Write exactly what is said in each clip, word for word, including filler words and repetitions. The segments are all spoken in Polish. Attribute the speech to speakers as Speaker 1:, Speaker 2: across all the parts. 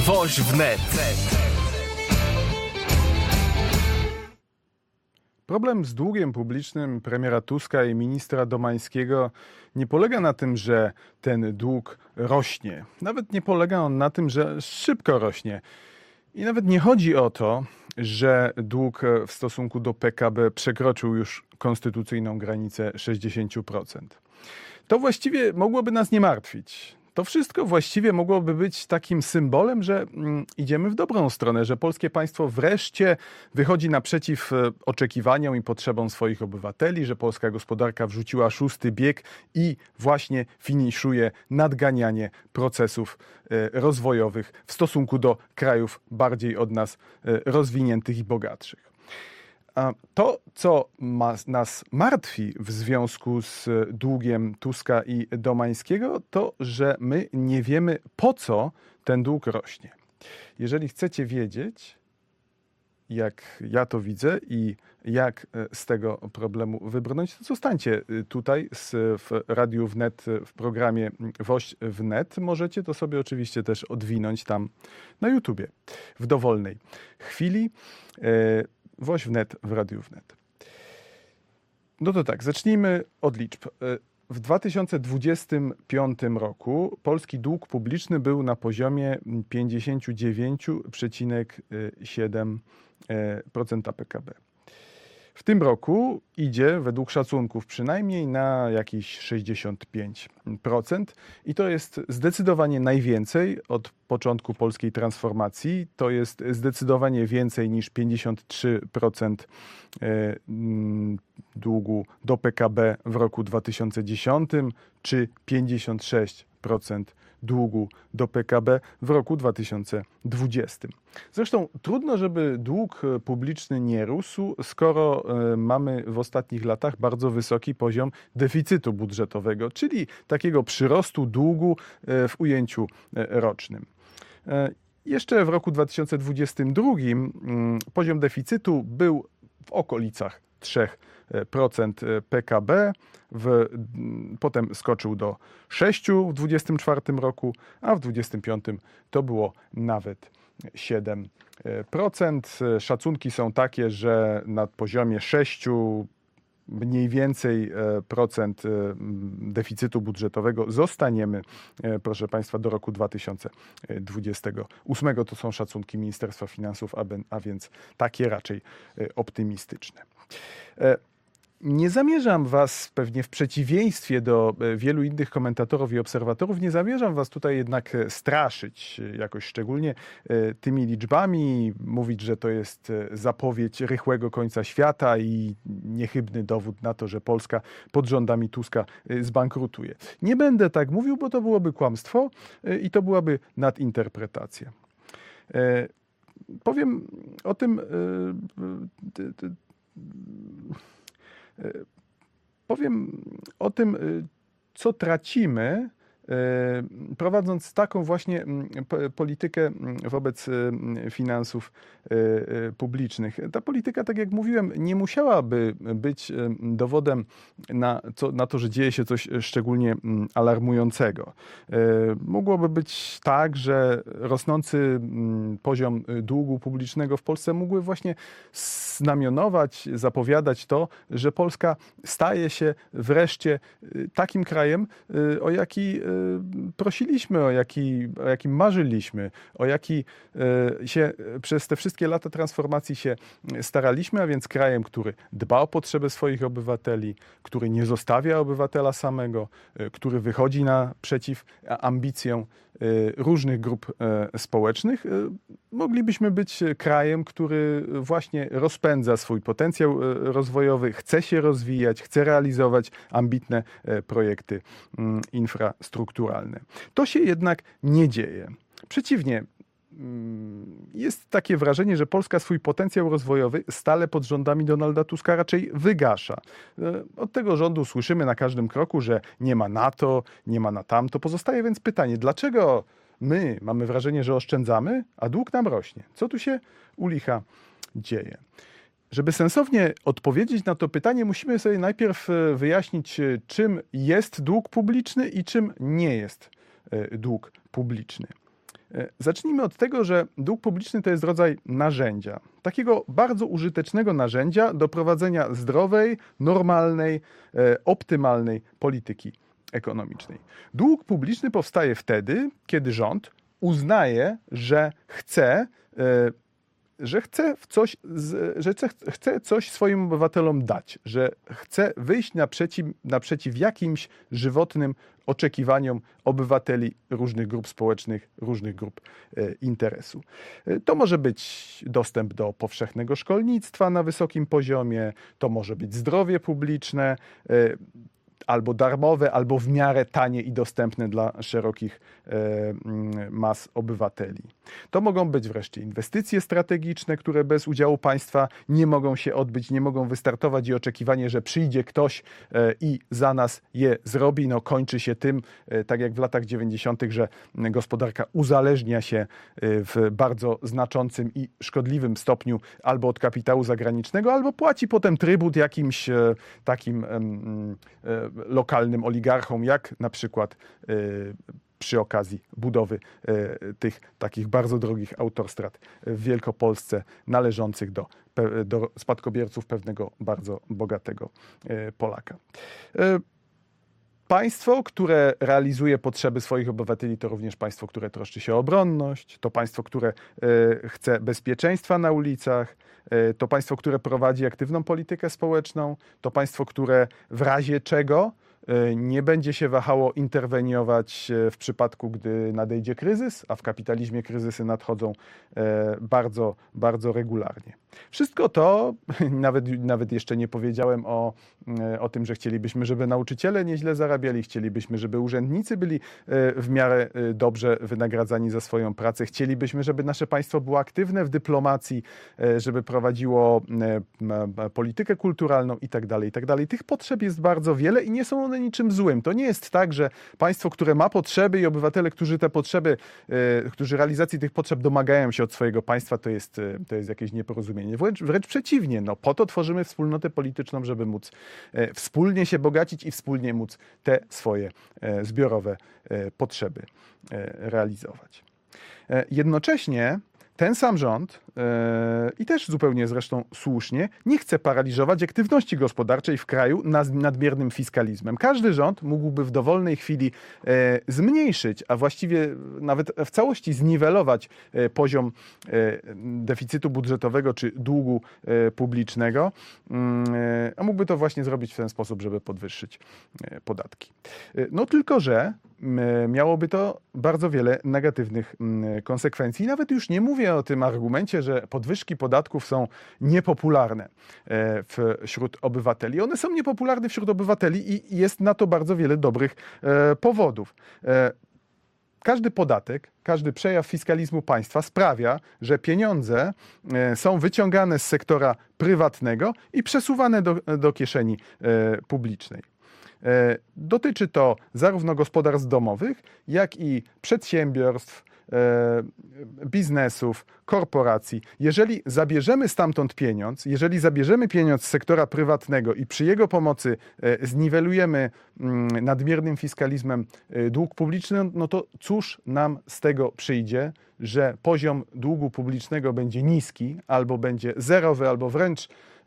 Speaker 1: Woź wnet.
Speaker 2: Problem z długiem publicznym premiera Tuska i ministra Domańskiego nie polega na tym, że ten dług rośnie. Nawet nie polega on na tym, że szybko rośnie. I nawet nie chodzi o to, że dług w stosunku do P K B przekroczył już konstytucyjną granicę sześćdziesiąt procent. To właściwie mogłoby nas nie martwić. To wszystko właściwie mogłoby być takim symbolem, że mm, idziemy w dobrą stronę, że polskie państwo wreszcie wychodzi naprzeciw e, oczekiwaniom i potrzebom swoich obywateli, że polska gospodarka wrzuciła szósty bieg i właśnie finiszuje nadganianie procesów e, rozwojowych w stosunku do krajów bardziej od nas e, rozwiniętych i bogatszych. A to, co ma, nas martwi w związku z długiem Tuska i Domańskiego, to, że my nie wiemy, po co ten dług rośnie. Jeżeli chcecie wiedzieć, jak ja to widzę i jak z tego problemu wybrnąć, to zostańcie tutaj z, w Radiu Wnet, w programie Woź Wnet. Możecie to sobie oczywiście też odwinąć tam na YouTubie w dowolnej chwili. Woź Wnet w Radiu Wnet. No to tak, zacznijmy od liczb. W dwa tysiące dwudziestym piątym roku polski dług publiczny był na poziomie pięćdziesiąt dziewięć przecinek siedem procent P K B. W tym roku idzie, według szacunków przynajmniej, na jakieś sześćdziesiąt pięć procent i to jest zdecydowanie najwięcej od początku polskiej transformacji. To jest zdecydowanie więcej niż pięćdziesiąt trzy procent długu do P K B w roku dwa tysiące dziesiątym czy pięćdziesiąt sześć procent długu do P K B w roku dwa tysiące dwudziestym. Zresztą trudno, żeby dług publiczny nie rósł, skoro mamy w ostatnich latach bardzo wysoki poziom deficytu budżetowego, czyli takiego przyrostu długu w ujęciu rocznym. Jeszcze w roku dwa tysiące dwudziestym drugim poziom deficytu był w okolicach trzy procent P K B, w, potem skoczył do sześć procent w dwudziestym czwartym roku, a w dwudziestym piątym to było nawet siedem procent. Szacunki są takie, że na poziomie sześć mniej więcej procent deficytu budżetowego zostaniemy, proszę Państwa, do roku dwa tysiące dwudziestego ósmego. To są szacunki Ministerstwa Finansów, a więc takie raczej optymistyczne. Nie zamierzam was, pewnie w przeciwieństwie do wielu innych komentatorów i obserwatorów, nie zamierzam was tutaj jednak straszyć jakoś szczególnie tymi liczbami, mówić, że to jest zapowiedź rychłego końca świata i niechybny dowód na to, że Polska pod rządami Tuska zbankrutuje. Nie będę tak mówił, bo to byłoby kłamstwo i to byłaby nadinterpretacja. Powiem o tym... Powiem o tym, co tracimy, prowadząc taką właśnie politykę wobec finansów publicznych. Ta polityka, tak jak mówiłem, nie musiałaby być dowodem na, co, na to, że dzieje się coś szczególnie alarmującego. Mogłoby być tak, że rosnący poziom długu publicznego w Polsce mógłby właśnie znamionować, zapowiadać to, że Polska staje się wreszcie takim krajem, o jaki prosiliśmy, o jaki, o jakim marzyliśmy, o jaki się przez te wszystkie lata transformacji się staraliśmy, a więc krajem, który dba o potrzeby swoich obywateli, który nie zostawia obywatela samego, który wychodzi naprzeciw ambicjom różnych grup społecznych. Moglibyśmy być krajem, który właśnie rozpędza swój potencjał rozwojowy, chce się rozwijać, chce realizować ambitne projekty infrastrukturalne. To się jednak nie dzieje. Przeciwnie, jest takie wrażenie, że Polska swój potencjał rozwojowy stale pod rządami Donalda Tuska raczej wygasza. Od tego rządu słyszymy na każdym kroku, że nie ma na to, nie ma na tamto. Pozostaje więc pytanie, dlaczego my mamy wrażenie, że oszczędzamy, a dług nam rośnie? Co tu się u licha dzieje? Żeby sensownie odpowiedzieć na to pytanie, musimy sobie najpierw wyjaśnić, czym jest dług publiczny i czym nie jest dług publiczny. Zacznijmy od tego, że dług publiczny to jest rodzaj narzędzia, takiego bardzo użytecznego narzędzia do prowadzenia zdrowej, normalnej, optymalnej polityki ekonomicznej. Dług publiczny powstaje wtedy, kiedy rząd uznaje, że chce, że chce w coś, że chce coś swoim obywatelom dać, że chce wyjść naprzeciw, naprzeciw jakimś żywotnym oczekiwaniom obywateli różnych grup społecznych, różnych grup interesu. To może być dostęp do powszechnego szkolnictwa na wysokim poziomie, to może być zdrowie publiczne, albo darmowe, albo w miarę tanie i dostępne dla szerokich mas obywateli. To mogą być wreszcie inwestycje strategiczne, które bez udziału państwa nie mogą się odbyć, nie mogą wystartować i oczekiwanie, że przyjdzie ktoś i za nas je zrobi, no kończy się tym, tak jak w latach dziewięćdziesiątych, że gospodarka uzależnia się w bardzo znaczącym i szkodliwym stopniu albo od kapitału zagranicznego, albo płaci potem trybut jakimś takim lokalnym oligarchom, jak na przykład przy okazji budowy tych takich bardzo drogich autostrad w Wielkopolsce należących do, do spadkobierców pewnego bardzo bogatego Polaka. Państwo, które realizuje potrzeby swoich obywateli, to również państwo, które troszczy się o obronność, to państwo, które chce bezpieczeństwa na ulicach, to państwo, które prowadzi aktywną politykę społeczną, to państwo, które w razie czego nie będzie się wahało interweniować w przypadku, gdy nadejdzie kryzys, a w kapitalizmie kryzysy nadchodzą bardzo, bardzo regularnie. Wszystko to, nawet, nawet jeszcze nie powiedziałem o, o tym, że chcielibyśmy, żeby nauczyciele nieźle zarabiali, chcielibyśmy, żeby urzędnicy byli w miarę dobrze wynagradzani za swoją pracę, chcielibyśmy, żeby nasze państwo było aktywne w dyplomacji, żeby prowadziło politykę kulturalną i tak dalej, i tak dalej. Tych potrzeb jest bardzo wiele i nie są one niczym złym. To nie jest tak, że państwo, które ma potrzeby i obywatele, którzy te potrzeby, którzy realizacji tych potrzeb domagają się od swojego państwa, to jest, to jest jakieś nieporozumienie. Wręcz, wręcz przeciwnie, no, po to tworzymy wspólnotę polityczną, żeby móc e, wspólnie się bogacić i wspólnie móc te swoje e, zbiorowe e, potrzeby e, realizować. E, jednocześnie ten sam rząd, yy, i też zupełnie zresztą słusznie, nie chce paraliżować aktywności gospodarczej w kraju nadmiernym fiskalizmem. Każdy rząd mógłby w dowolnej chwili yy, zmniejszyć, a właściwie nawet w całości zniwelować yy, poziom yy, deficytu budżetowego czy długu yy, publicznego, yy, a mógłby to właśnie zrobić w ten sposób, żeby podwyższyć yy, podatki. Yy, no tylko, że yy, miałoby to bardzo wiele negatywnych yy, konsekwencji. Nawet już nie mówię o tym argumencie, że podwyżki podatków są niepopularne wśród obywateli. One są niepopularne wśród obywateli i jest na to bardzo wiele dobrych powodów. Każdy podatek, każdy przejaw fiskalizmu państwa sprawia, że pieniądze są wyciągane z sektora prywatnego i przesuwane do, do kieszeni publicznej. Dotyczy to zarówno gospodarstw domowych, jak i przedsiębiorstw, biznesów, korporacji. Jeżeli zabierzemy stamtąd pieniądz, jeżeli zabierzemy pieniądz z sektora prywatnego i przy jego pomocy zniwelujemy nadmiernym fiskalizmem dług publiczny, no to cóż nam z tego przyjdzie, że poziom długu publicznego będzie niski, albo będzie zerowy, albo wręcz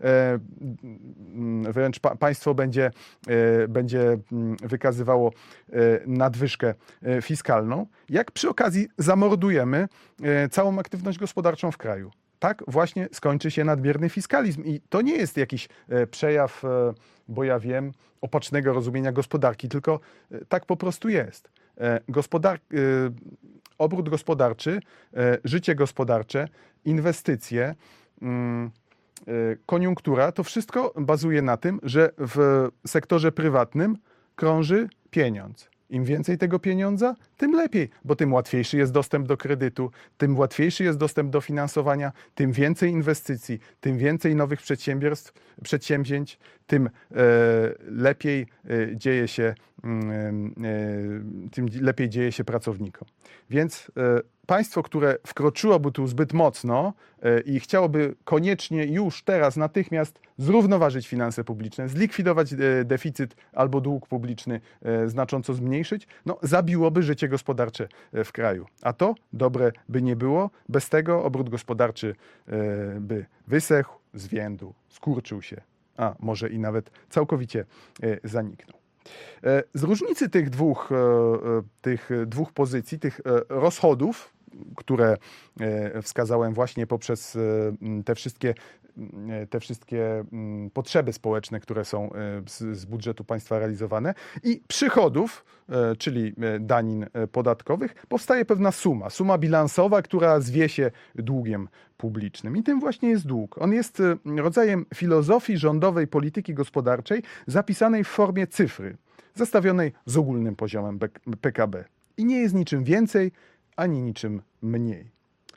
Speaker 2: wręcz państwo będzie, będzie wykazywało nadwyżkę fiskalną, jak przy okazji zamordujemy całą aktywność gospodarczą w kraju. Tak właśnie skończy się nadmierny fiskalizm i to nie jest jakiś przejaw, bo ja wiem, opacznego rozumienia gospodarki, tylko tak po prostu jest. Gospodar- obrót gospodarczy, życie gospodarcze, inwestycje, koniunktura, to wszystko bazuje na tym, że w sektorze prywatnym krąży pieniądz. Im więcej tego pieniądza, tym lepiej, bo tym łatwiejszy jest dostęp do kredytu, tym łatwiejszy jest dostęp do finansowania, tym więcej inwestycji, tym więcej nowych przedsiębiorstw, przedsięwzięć, tym e, lepiej e, dzieje się, e, tym lepiej dzieje się pracownikom. Więc e, państwo, które wkroczyłoby tu zbyt mocno i chciałoby koniecznie już teraz, natychmiast zrównoważyć finanse publiczne, zlikwidować deficyt albo dług publiczny, znacząco zmniejszyć, no zabiłoby życie gospodarcze w kraju. A to dobre by nie było. Bez tego obrót gospodarczy by wysechł, zwiędł, skurczył się, a może i nawet całkowicie zaniknął. Z różnicy tych dwóch, tych dwóch pozycji, tych rozchodów, które wskazałem właśnie poprzez te wszystkie, te wszystkie potrzeby społeczne, które są z, z budżetu państwa realizowane, i przychodów, czyli danin podatkowych, powstaje pewna suma, suma bilansowa, która zwie się długiem publicznym. I tym właśnie jest dług. On jest rodzajem filozofii rządowej polityki gospodarczej zapisanej w formie cyfry, zestawionej z ogólnym poziomem P K B. I nie jest niczym więcej, ani niczym mniej.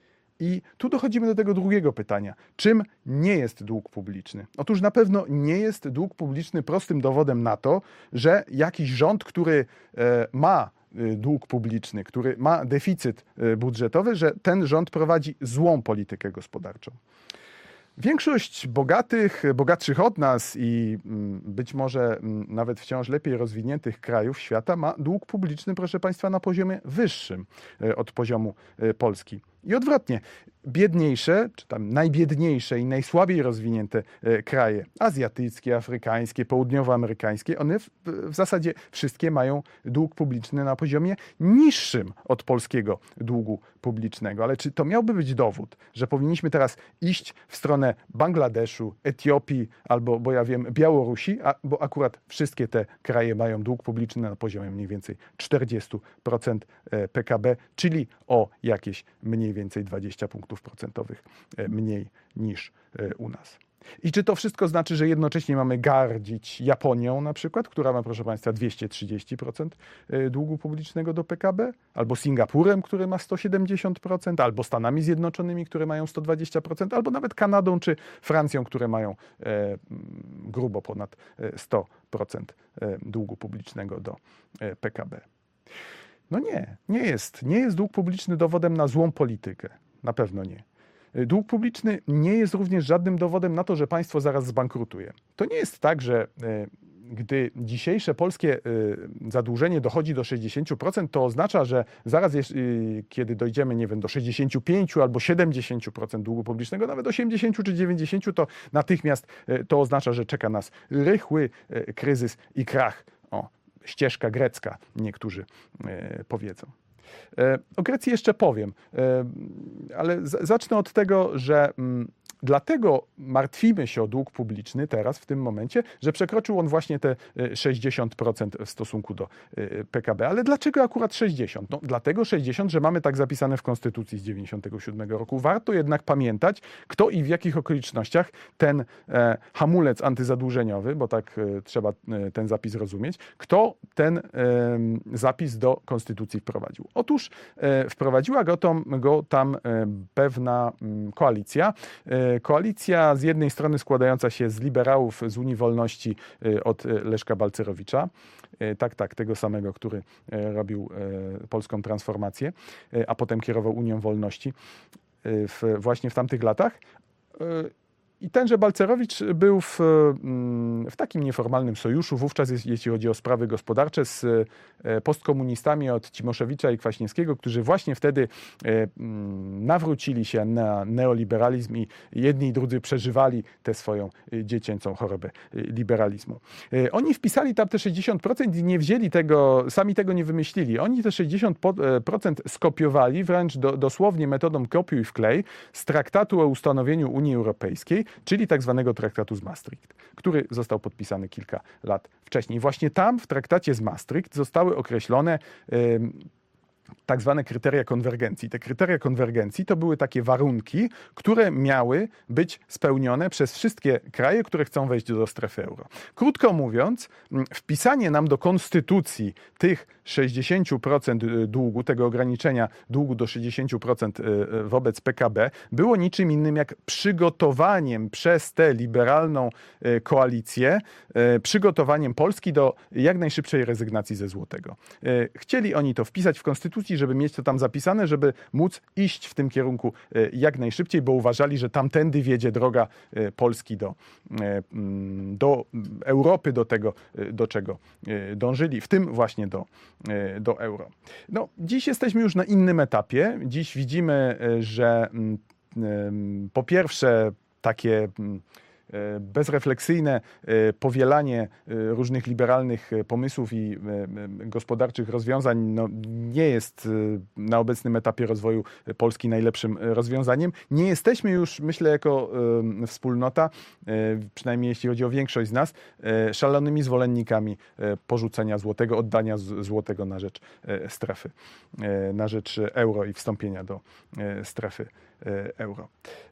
Speaker 2: I tu dochodzimy do tego drugiego pytania. Czym nie jest dług publiczny? Otóż na pewno nie jest dług publiczny prostym dowodem na to, że jakiś rząd, który ma dług publiczny, który ma deficyt budżetowy, że ten rząd prowadzi złą politykę gospodarczą. Większość bogatych, bogatszych od nas i być może nawet wciąż lepiej rozwiniętych krajów świata ma dług publiczny, proszę Państwa, na poziomie wyższym od poziomu Polski. I odwrotnie, biedniejsze, czy tam najbiedniejsze i najsłabiej rozwinięte kraje, azjatyckie, afrykańskie, południowoamerykańskie, one w, w zasadzie wszystkie mają dług publiczny na poziomie niższym od polskiego długu publicznego. Ale czy to miałby być dowód, że powinniśmy teraz iść w stronę Bangladeszu, Etiopii albo, bo ja wiem, Białorusi, a, bo akurat wszystkie te kraje mają dług publiczny na poziomie mniej więcej czterdzieści procent P K B, czyli o jakieś mniej więcej dwadzieścia punktów procentowych mniej niż u nas. I czy to wszystko znaczy, że jednocześnie mamy gardzić Japonią na przykład, która ma, proszę Państwa, dwieście trzydzieści procent długu publicznego do P K B, albo Singapurem, który ma sto siedemdziesiąt procent, albo Stanami Zjednoczonymi, które mają sto dwadzieścia procent, albo nawet Kanadą czy Francją, które mają e, grubo ponad sto procent długu publicznego do P K B. No nie, nie jest. Nie jest dług publiczny dowodem na złą politykę. Na pewno nie. Dług publiczny nie jest również żadnym dowodem na to, że państwo zaraz zbankrutuje. To nie jest tak, że gdy dzisiejsze polskie zadłużenie dochodzi do sześćdziesięciu procent, to oznacza, że zaraz, kiedy dojdziemy, nie wiem, do sześćdziesięciu pięciu albo siedemdziesięciu procent długu publicznego, nawet osiemdziesięciu czy dziewięćdziesięciu, to natychmiast to oznacza, że czeka nas rychły kryzys i krach. O, ścieżka grecka, niektórzy powiedzą. O Grecji jeszcze powiem, ale zacznę od tego, że dlatego martwimy się o dług publiczny teraz, w tym momencie, że przekroczył on właśnie te sześćdziesiąt procent w stosunku do P K B. Ale dlaczego akurat sześćdziesiąt? No, dlatego sześćdziesiąt, że mamy tak zapisane w Konstytucji z dziewięćdziesiątego siódmego roku. Warto jednak pamiętać, kto i w jakich okolicznościach ten e, hamulec antyzadłużeniowy, bo tak e, trzeba e, ten zapis rozumieć, kto ten e, zapis do Konstytucji wprowadził. Otóż e, wprowadziła go, to, go tam e, pewna m, koalicja, e, Koalicja z jednej strony składająca się z liberałów z Unii Wolności od Leszka Balcerowicza, tak, tak, tego samego, który robił polską transformację, a potem kierował Unią Wolności w, właśnie w tamtych latach. I tenże Balcerowicz był w, w takim nieformalnym sojuszu wówczas, jeśli chodzi o sprawy gospodarcze, z postkomunistami od Cimoszewicza i Kwaśniewskiego, którzy właśnie wtedy nawrócili się na neoliberalizm i jedni i drudzy przeżywali tę swoją dziecięcą chorobę liberalizmu. Oni wpisali tam te sześćdziesiąt procent i nie wzięli tego, sami tego nie wymyślili. Oni te sześćdziesiąt procent skopiowali wręcz do, dosłownie metodą kopiuj wklej z traktatu o ustanowieniu Unii Europejskiej, czyli tak zwanego traktatu z Maastricht, który został podpisany kilka lat wcześniej. Właśnie tam w traktacie z Maastricht zostały określone yy, tak zwane kryteria konwergencji. Te kryteria konwergencji to były takie warunki, które miały być spełnione przez wszystkie kraje, które chcą wejść do strefy euro. Krótko mówiąc, wpisanie nam do konstytucji tych sześćdziesiąt procent długu, tego ograniczenia długu do sześćdziesiąt procent wobec P K B było niczym innym jak przygotowaniem przez tę liberalną koalicję, przygotowaniem Polski do jak najszybszej rezygnacji ze złotego. Chcieli oni to wpisać w konstytucję, konstytucji, żeby mieć to tam zapisane, żeby móc iść w tym kierunku jak najszybciej, bo uważali, że tamtędy wiedzie droga Polski do, do Europy, do tego, do czego dążyli, w tym właśnie do, do euro. No, dziś jesteśmy już na innym etapie. Dziś widzimy, że po pierwsze takie bezrefleksyjne powielanie różnych liberalnych pomysłów i gospodarczych rozwiązań no, nie jest na obecnym etapie rozwoju Polski najlepszym rozwiązaniem. Nie jesteśmy już, myślę, jako wspólnota, przynajmniej jeśli chodzi o większość z nas, szalonymi zwolennikami porzucenia złotego, oddania złotego na rzecz strefy, na rzecz euro i wstąpienia do strefy euro.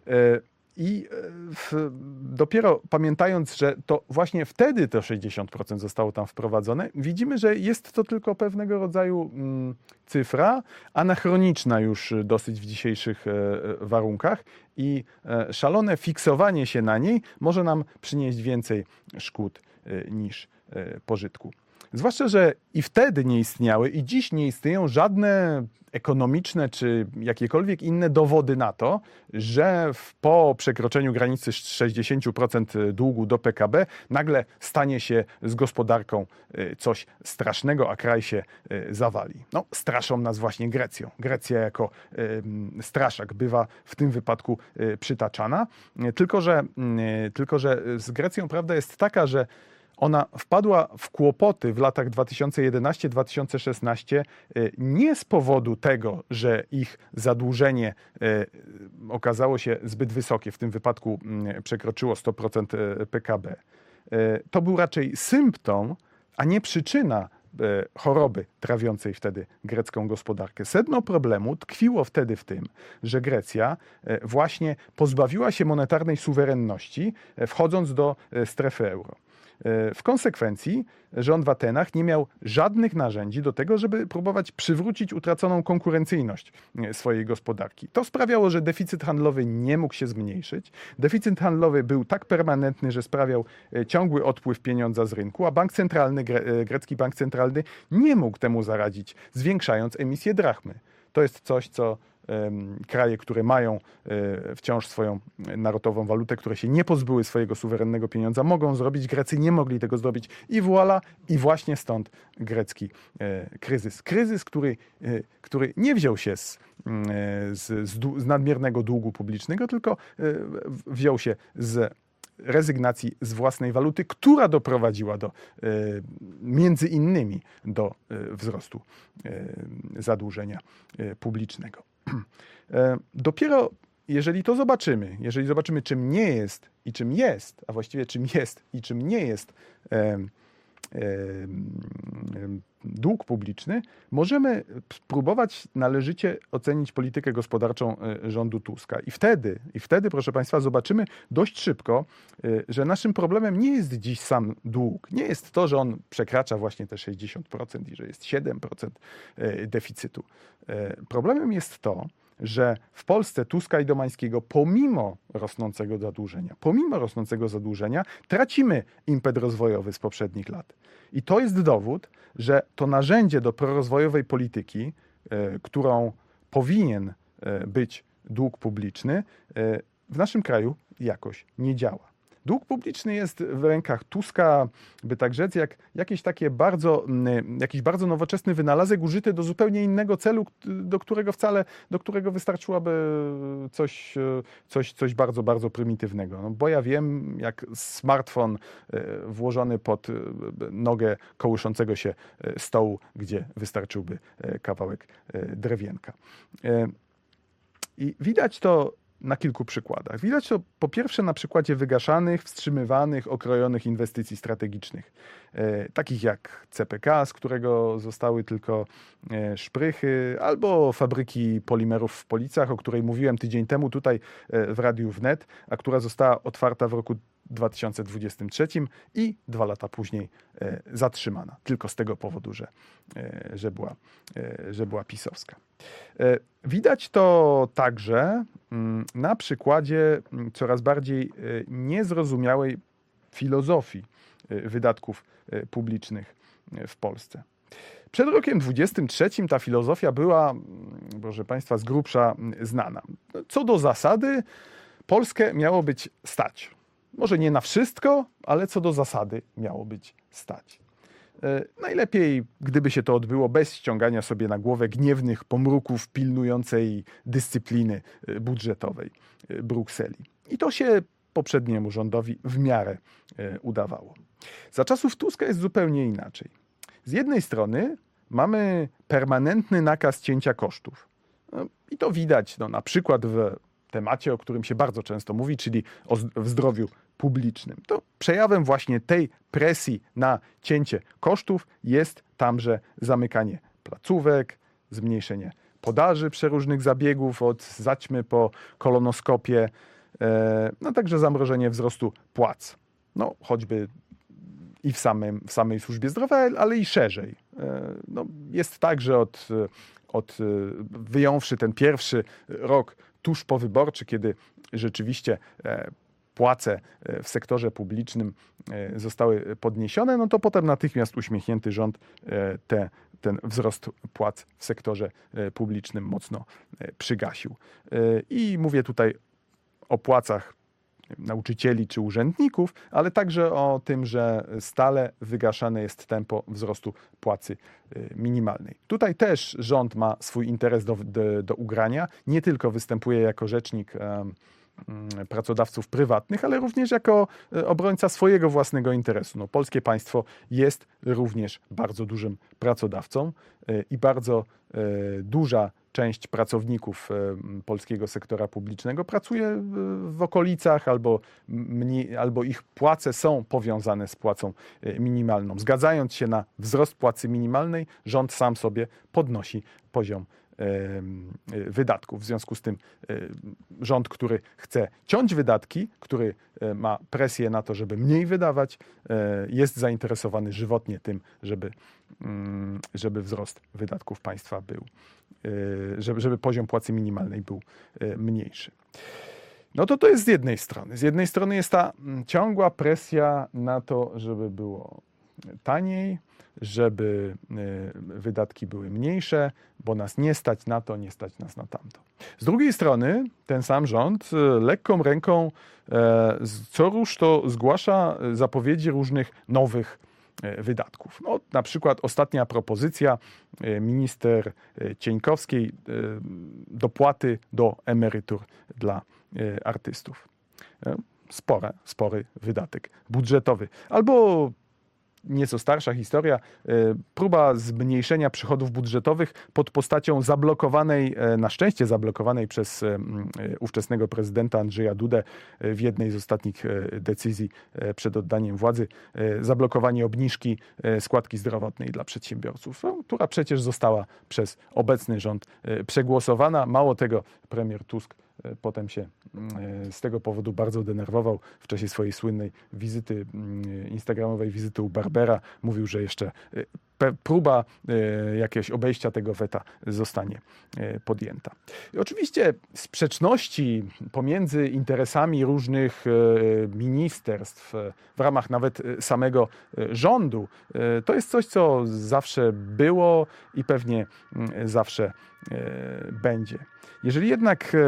Speaker 2: I w, dopiero pamiętając, że to właśnie wtedy to sześćdziesiąt procent zostało tam wprowadzone, widzimy, że jest to tylko pewnego rodzaju mm, cyfra, anachroniczna już dosyć w dzisiejszych e, warunkach i e, szalone fiksowanie się na niej może nam przynieść więcej szkód e, niż e, pożytku. Zwłaszcza, że i wtedy nie istniały i dziś nie istnieją żadne ekonomiczne czy jakiekolwiek inne dowody na to, że w, po przekroczeniu granicy sześćdziesiąt procent długu do P K B nagle stanie się z gospodarką coś strasznego, a kraj się zawali. No, straszą nas właśnie Grecją. Grecja jako straszak bywa w tym wypadku przytaczana. Tylko że, tylko, że z Grecją prawda jest taka, że ona wpadła w kłopoty w latach dwa tysiące jedenastym do dwa tysiące szesnastego nie z powodu tego, że ich zadłużenie okazało się zbyt wysokie, w tym wypadku przekroczyło sto procent P K B. To był raczej symptom, a nie przyczyna choroby trawiącej wtedy grecką gospodarkę. Sedno problemu tkwiło wtedy w tym, że Grecja właśnie pozbawiła się monetarnej suwerenności, wchodząc do strefy euro. W konsekwencji rząd w Atenach nie miał żadnych narzędzi do tego, żeby próbować przywrócić utraconą konkurencyjność swojej gospodarki. To sprawiało, że deficyt handlowy nie mógł się zmniejszyć. Deficyt handlowy był tak permanentny, że sprawiał ciągły odpływ pieniądza z rynku, a bank centralny, grecki bank centralny nie mógł temu zaradzić, zwiększając emisję drachmy. To jest coś, co kraje, które mają wciąż swoją narodową walutę, które się nie pozbyły swojego suwerennego pieniądza, mogą zrobić. Grecy nie mogli tego zrobić i voilà, i właśnie stąd grecki kryzys. Kryzys, który, który nie wziął się z, z, z nadmiernego długu publicznego, tylko wziął się z rezygnacji z własnej waluty, która doprowadziła do, między innymi do wzrostu zadłużenia publicznego. Dopiero jeżeli to zobaczymy, jeżeli zobaczymy, czym nie jest i czym jest, a właściwie czym jest i czym nie jest e, e, dług publiczny, możemy spróbować należycie ocenić politykę gospodarczą rządu Tuska. I wtedy, i wtedy, proszę Państwa, zobaczymy dość szybko, że naszym problemem nie jest dziś sam dług. Nie jest to, że on przekracza właśnie te sześćdziesiąt procent i że jest siedem procent deficytu. Problemem jest to, że w Polsce Tuska i Domańskiego pomimo rosnącego zadłużenia, pomimo rosnącego zadłużenia tracimy impet rozwojowy z poprzednich lat. I to jest dowód, że to narzędzie do prorozwojowej polityki, e, którą powinien e, być dług publiczny, e, w naszym kraju jakoś nie działa. Dług publiczny jest w rękach Tuska, by tak rzec, jak jakieś takie bardzo, jakiś bardzo nowoczesny wynalazek użyty do zupełnie innego celu, do którego wcale, do którego wystarczyłoby coś, coś, coś bardzo, bardzo prymitywnego. No, bo ja wiem, jak smartfon włożony pod nogę kołyszącego się stołu, gdzie wystarczyłby kawałek drewienka. I widać to na kilku przykładach. Widać to po pierwsze na przykładzie wygaszanych, wstrzymywanych, okrojonych inwestycji strategicznych, e, takich jak C P K, z którego zostały tylko e, szprychy, albo fabryki polimerów w Policach, o której mówiłem tydzień temu tutaj e, w Radiu Wnet, a która została otwarta w roku dwa tysiące dwudziestym trzecim i dwa lata później e, zatrzymana. Tylko z tego powodu, że, e, że, była, e, że była pisowska. E, widać to także m, na przykładzie m, coraz bardziej e, niezrozumiałej filozofii e, wydatków e, publicznych e, w Polsce. Przed rokiem dwudziestym trzecim ta filozofia była, proszę Państwa, z grubsza znana. Co do zasady, Polskę miało być stać. Może nie na wszystko, ale co do zasady miało być stać. Najlepiej, gdyby się to odbyło bez ściągania sobie na głowę gniewnych pomruków pilnującej dyscypliny budżetowej Brukseli. I to się poprzedniemu rządowi w miarę udawało. Za czasów Tuska jest zupełnie inaczej. Z jednej strony mamy permanentny nakaz cięcia kosztów. No, i to widać no, na przykład w temacie, o którym się bardzo często mówi, czyli o w zdrowiu publicznym. To przejawem właśnie tej presji na cięcie kosztów jest tamże zamykanie placówek, zmniejszenie podaży przeróżnych zabiegów od zaćmy po kolonoskopię, no także zamrożenie wzrostu płac. No choćby i w, samym, w samej służbie zdrowia, ale i szerzej. No, jest tak, że od, od wyjąwszy ten pierwszy rok tuż powyborczy, kiedy rzeczywiście płace w sektorze publicznym zostały podniesione, no to potem natychmiast uśmiechnięty rząd te, ten wzrost płac w sektorze publicznym mocno przygasił. I mówię tutaj o płacach nauczycieli czy urzędników, ale także o tym, że stale wygaszane jest tempo wzrostu płacy minimalnej. Tutaj też rząd ma swój interes do, do, do ugrania. Nie tylko występuje jako rzecznik um, pracodawców prywatnych, ale również jako obrońca swojego własnego interesu. No, polskie państwo jest również bardzo dużym pracodawcą i bardzo duża część pracowników polskiego sektora publicznego pracuje w okolicach albo, mniej, albo ich płace są powiązane z płacą minimalną. Zgadzając się na wzrost płacy minimalnej, rząd sam sobie podnosi poziom wydatków. W związku z tym rząd, który chce ciąć wydatki, który ma presję na to, żeby mniej wydawać, jest zainteresowany żywotnie tym, żeby, żeby wzrost wydatków państwa był, żeby, żeby poziom płacy minimalnej był mniejszy. No to to jest z jednej strony. Z jednej strony jest ta ciągła presja na to, żeby było taniej, żeby wydatki były mniejsze, bo nas nie stać na to, nie stać nas na tamto. Z drugiej strony ten sam rząd lekką ręką co rusz to zgłasza zapowiedzi różnych nowych wydatków. No, na przykład ostatnia propozycja minister Cieńkowskiej dopłaty do emerytur dla artystów. Spory, spory wydatek budżetowy. Albo nieco starsza historia, próba zmniejszenia przychodów budżetowych pod postacią zablokowanej, na szczęście zablokowanej przez ówczesnego prezydenta Andrzeja Dudę w jednej z ostatnich decyzji przed oddaniem władzy, zablokowanie obniżki składki zdrowotnej dla przedsiębiorców, która przecież została przez obecny rząd przegłosowana. Mało tego, premier Tusk potem się z tego powodu bardzo denerwował w czasie swojej słynnej wizyty, instagramowej wizyty u Barbera. Mówił, że jeszcze próba jakiegoś obejścia tego weta zostanie podjęta. I oczywiście sprzeczności pomiędzy interesami różnych ministerstw w ramach nawet samego rządu to jest coś, co zawsze było i pewnie zawsze będzie. Jeżeli jednak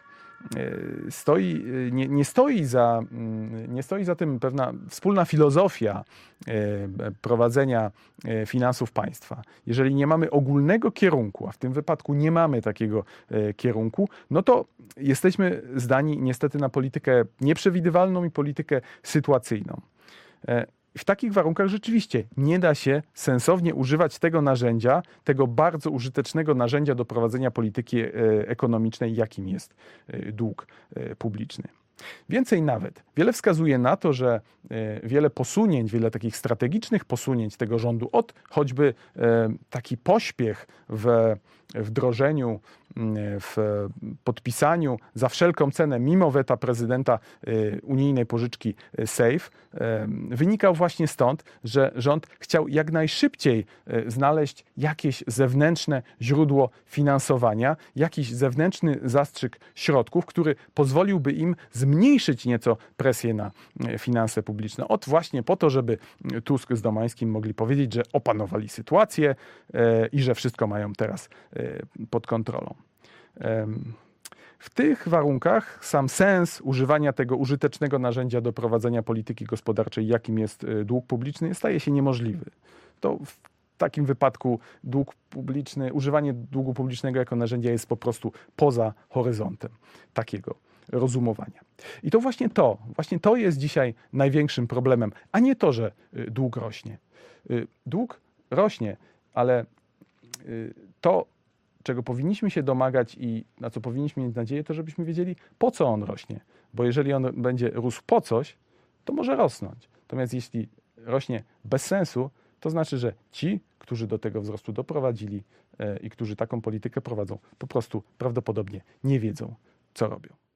Speaker 2: Stoi, nie, nie, stoi za, nie stoi za tym pewna wspólna filozofia prowadzenia finansów państwa. Jeżeli nie mamy ogólnego kierunku, a w tym wypadku nie mamy takiego kierunku, no to jesteśmy zdani niestety na politykę nieprzewidywalną i politykę sytuacyjną. W takich warunkach rzeczywiście nie da się sensownie używać tego narzędzia, tego bardzo użytecznego narzędzia do prowadzenia polityki ekonomicznej, jakim jest dług publiczny. Więcej nawet, wiele wskazuje na to, że wiele posunięć, wiele takich strategicznych posunięć tego rządu, od choćby taki pośpiech w wdrożeniu w podpisaniu za wszelką cenę, mimo weta prezydenta, unijnej pożyczki SAFE, wynikał właśnie stąd, że rząd chciał jak najszybciej znaleźć jakieś zewnętrzne źródło finansowania, jakiś zewnętrzny zastrzyk środków, który pozwoliłby im zmniejszyć nieco presję na finanse publiczne. Ot właśnie po to, żeby Tusk z Domańskim mogli powiedzieć, że opanowali sytuację i że wszystko mają teraz pod kontrolą. W tych warunkach sam sens używania tego użytecznego narzędzia do prowadzenia polityki gospodarczej, jakim jest dług publiczny, staje się niemożliwy. To w takim wypadku dług publiczny, używanie długu publicznego jako narzędzia jest po prostu poza horyzontem takiego rozumowania. I to właśnie to, właśnie to jest dzisiaj największym problemem, a nie to, że dług rośnie. Dług rośnie, ale to, czego powinniśmy się domagać i na co powinniśmy mieć nadzieję, to żebyśmy wiedzieli, po co on rośnie. Bo jeżeli on będzie rósł po coś, to może rosnąć. Natomiast jeśli rośnie bez sensu, to znaczy, że ci, którzy do tego wzrostu doprowadzili i którzy taką politykę prowadzą, po prostu prawdopodobnie nie wiedzą, co robią.